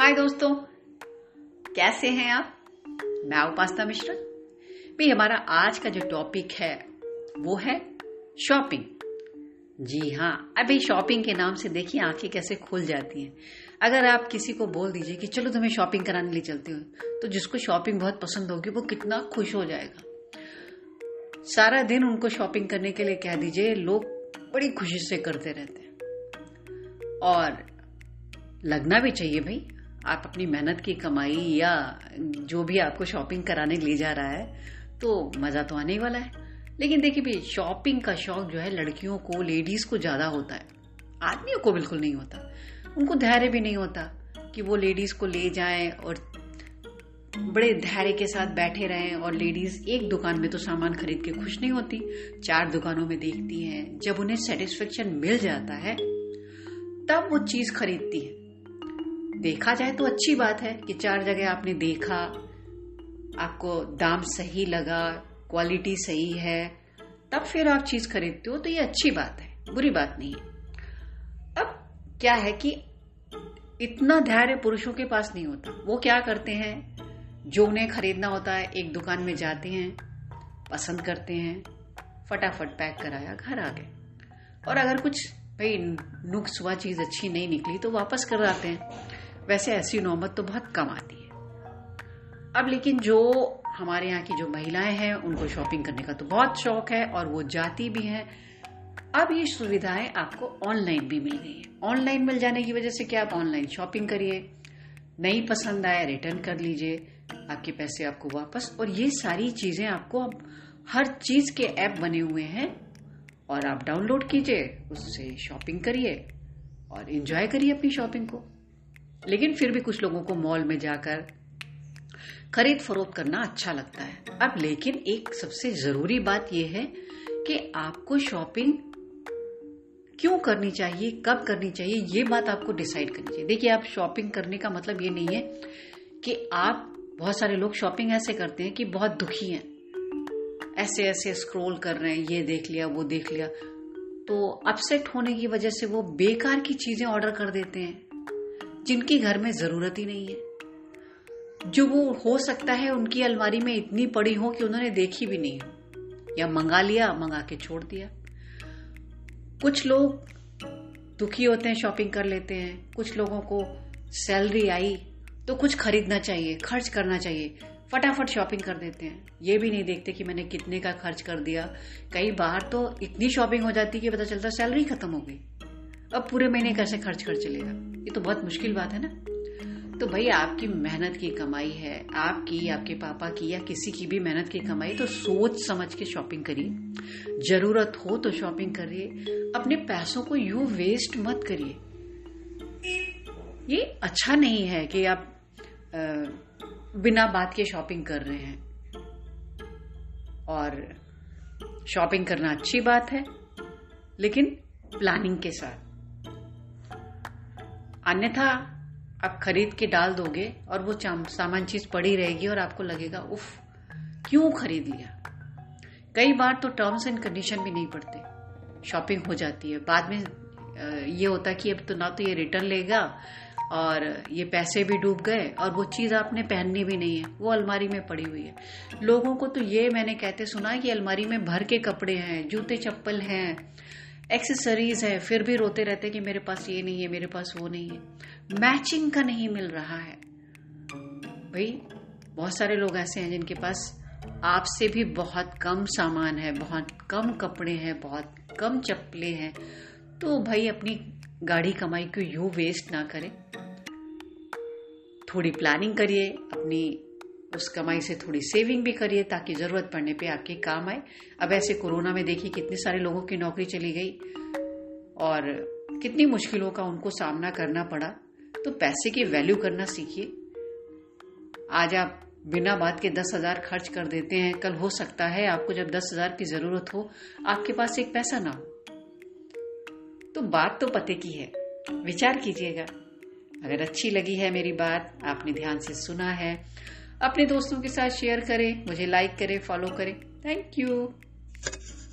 हाय दोस्तों, कैसे हैं आप। मैं उपासना मिश्रा। भाई हमारा आज का जो टॉपिक है वो है शॉपिंग। जी हाँ, अभी शॉपिंग के नाम से देखिए आंखें कैसे खुल जाती हैं। अगर आप किसी को बोल दीजिए कि चलो तुम्हें शॉपिंग कराने ले चलती हूँ, तो जिसको शॉपिंग बहुत पसंद होगी वो कितना खुश हो जाएगा। सारा दिन उनको शॉपिंग करने के लिए कह दीजिए, लोग बड़ी खुशी से करते रहते हैं। और लगना भी चाहिए भाई। आप अपनी मेहनत की कमाई या जो भी आपको शॉपिंग कराने ले जा रहा है तो मजा तो आने ही वाला है। लेकिन देखिए भाई, शॉपिंग का शौक जो है लड़कियों को, लेडीज को ज्यादा होता है, आदमियों को बिल्कुल नहीं होता। उनको धैर्य भी नहीं होता कि वो लेडीज को ले जाएं और बड़े धैर्य के साथ बैठे रहें। और लेडीज एक दुकान में तो सामान खरीद के खुश नहीं होती, 4 दुकानों में देखती हैं। जब उन्हें सेटिस्फेक्शन मिल जाता है तब वो चीज खरीदती है। देखा जाए तो अच्छी बात है कि 4 जगह आपने देखा, आपको दाम सही लगा, क्वालिटी सही है, तब फिर आप चीज खरीदते हो, तो ये अच्छी बात है, बुरी बात नहीं है। अब क्या है कि इतना धैर्य पुरुषों के पास नहीं होता। वो क्या करते हैं, जो उन्हें खरीदना होता है एक दुकान में जाते हैं, पसंद करते हैं, फटाफट पैक कराया, घर आ गए। और अगर कुछ भाई नुक्स हुआ, चीज अच्छी नहीं निकली तो वापस कर आते हैं। वैसे ऐसी नौबत तो बहुत कम आती है। अब लेकिन जो हमारे यहाँ की जो महिलाएं हैं उनको शॉपिंग करने का तो बहुत शौक है और वो जाती भी हैं। अब ये सुविधाएं आपको ऑनलाइन भी मिल गई है। ऑनलाइन मिल जाने की वजह से क्या, आप ऑनलाइन शॉपिंग करिए, नहीं पसंद आया रिटर्न कर लीजिए, आपके पैसे आपको वापस। और ये सारी चीजें आपको अब हर चीज के ऐप बने हुए हैं और आप डाउनलोड कीजिए, उससे शॉपिंग करिए और एंजॉय करिए अपनी शॉपिंग को। लेकिन फिर भी कुछ लोगों को मॉल में जाकर खरीद फरोख्त करना अच्छा लगता है। अब लेकिन एक सबसे जरूरी बात यह है कि आपको शॉपिंग क्यों करनी चाहिए, कब करनी चाहिए, ये बात आपको डिसाइड करनी चाहिए। देखिए, आप शॉपिंग करने का मतलब ये नहीं है कि आप, बहुत सारे लोग शॉपिंग ऐसे करते हैं कि बहुत दुखी हैं, ऐसे ऐसे स्क्रॉल कर रहे हैं, ये देख लिया वो देख लिया, तो अपसेट होने की वजह से वो बेकार की चीजें ऑर्डर कर देते हैं जिनकी घर में जरूरत ही नहीं है। जो वो हो सकता है उनकी अलमारी में इतनी पड़ी हो कि उन्होंने देखी भी नहीं हो, या मंगा लिया, मंगा के छोड़ दिया। कुछ लोग दुखी होते हैं, शॉपिंग कर लेते हैं। कुछ लोगों को सैलरी आई तो कुछ खरीदना चाहिए, खर्च करना चाहिए, फटाफट शॉपिंग कर देते हैं। ये भी नहीं देखते कि मैंने कितने का खर्च कर दिया। कई बार तो इतनी शॉपिंग हो जाती है कि पता चलता सैलरी खत्म हो गई, अब पूरे महीने कैसे खर्च कर चलेगा। ये तो बहुत मुश्किल बात है ना। तो भाई, आपकी मेहनत की कमाई है, आपकी, आपके पापा की या किसी की भी मेहनत की कमाई, तो सोच समझ के शॉपिंग करिए। जरूरत हो तो शॉपिंग करिए, अपने पैसों को यूं वेस्ट मत करिए। ये अच्छा नहीं है कि आप बिना बात के शॉपिंग कर रहे हैं। और शॉपिंग करना अच्छी बात है, लेकिन प्लानिंग के साथ। अन्यथा आप खरीद के डाल दोगे और वो सामान चीज पड़ी रहेगी और आपको लगेगा उफ, क्यों खरीद लिया। कई बार तो टर्म्स एंड कंडीशन भी नहीं पढ़ते, शॉपिंग हो जाती है। बाद में ये होता कि अब तो ना तो ये रिटर्न लेगा और ये पैसे भी डूब गए और वो चीज आपने पहननी भी नहीं है, वो अलमारी में पड़ी हुई है। लोगों को तो ये मैंने कहते सुना है कि अलमारी में भर के कपड़े हैं, जूते चप्पल हैं, एक्सेसरीज है, फिर भी रोते रहते कि मेरे पास ये नहीं है, मेरे पास वो नहीं है, मैचिंग का नहीं मिल रहा है। भाई, बहुत सारे लोग ऐसे हैं जिनके पास आपसे भी बहुत कम सामान है, बहुत कम कपड़े हैं, बहुत कम चप्पलें हैं। तो भाई, अपनी गाढ़ी कमाई को यूं वेस्ट ना करें, थोड़ी प्लानिंग करिए, अपनी उस कमाई से थोड़ी सेविंग भी करिए ताकि जरूरत पड़ने पे आपके काम आए। अब ऐसे कोरोना में देखिए कितने सारे लोगों की नौकरी चली गई और कितनी मुश्किलों का उनको सामना करना पड़ा। तो पैसे की वैल्यू करना सीखिए। आज आप बिना बात के 10,000 खर्च कर देते हैं, कल हो सकता है आपको जब 10,000 की जरूरत हो आपके पास एक पैसा ना हो। तो बात तो पते की है, विचार कीजिएगा। अगर अच्छी लगी है मेरी बात, आपने ध्यान से सुना है, अपने दोस्तों के साथ शेयर करें, मुझे लाइक करें, फॉलो करें। Thank you.